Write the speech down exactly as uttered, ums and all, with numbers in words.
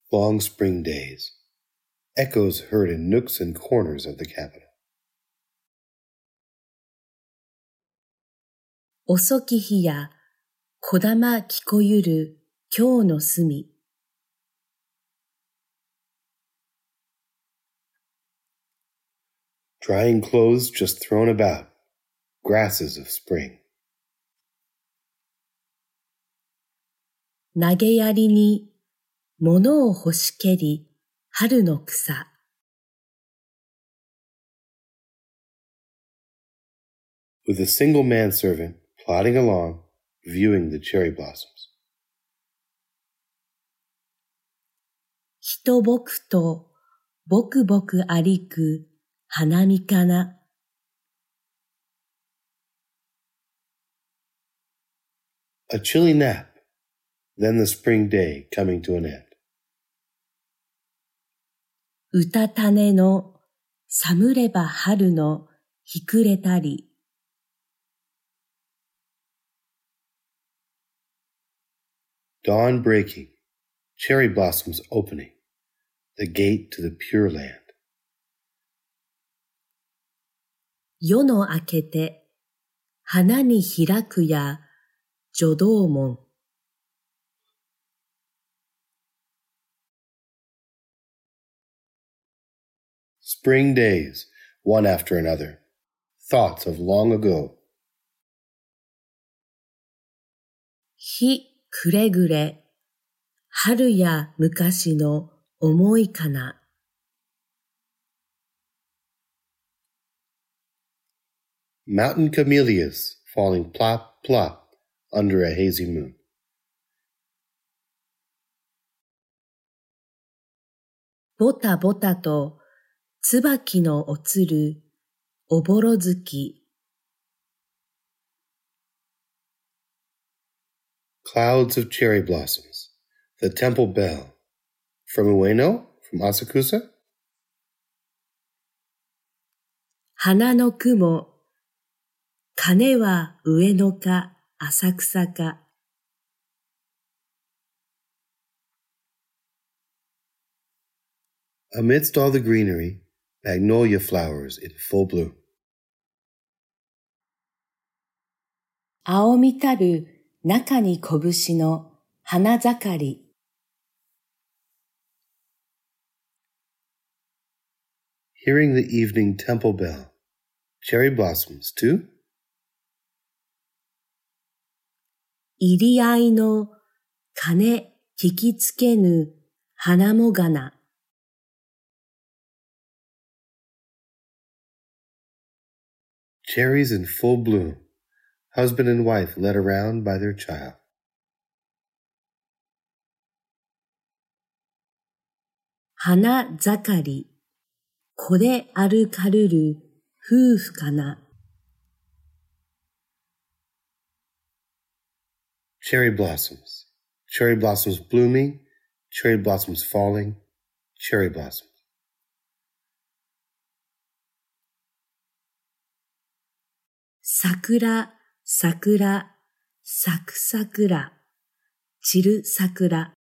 Long spring days. Echoes heard in nooks and corners of the capital. 遅き日やこだま聞こゆる今日の隅。 Drying clothes just thrown about. Grasses of spring. 投げやりに物を欲しけり春の草。 With a single manservant plodding along, viewing the cherry blossoms. 人ぼくとぼくぼく歩く花見かな。 A chilly nap, then the spring day coming to an end. うたた寝の寒れば春のひくれたり。 Dawn breaking, cherry blossoms opening, the gate to the Pure Land. 夜の明けて花に開くや助動門。 Spring days, one after another. Thoughts of long ago. 日くれぐれ、春や昔の思いかな。 Mountain camellias falling plop, plop under a hazy moon. ぼたぼたと椿のおつるおぼろ月。 Clouds of cherry blossoms. The temple bell. From Ueno? From Asakusa? 花の雲。鐘は上野か浅草か。 Amidst all the greenery, magnolia flowers in full bloom. 青みたる中に拳の花盛り。 Hearing the evening temple bell. Cherry blossoms, too? 入り合いの鐘聞きつけぬ花もがな。 Cherries in full bloom. Husband and wife led around by their child. 花盛り。これ歩かるる夫婦かな。 Cherry blossoms. Cherry blossoms blooming. Cherry blossoms falling. Cherry blossoms. 桜、桜、咲く桜、散る桜。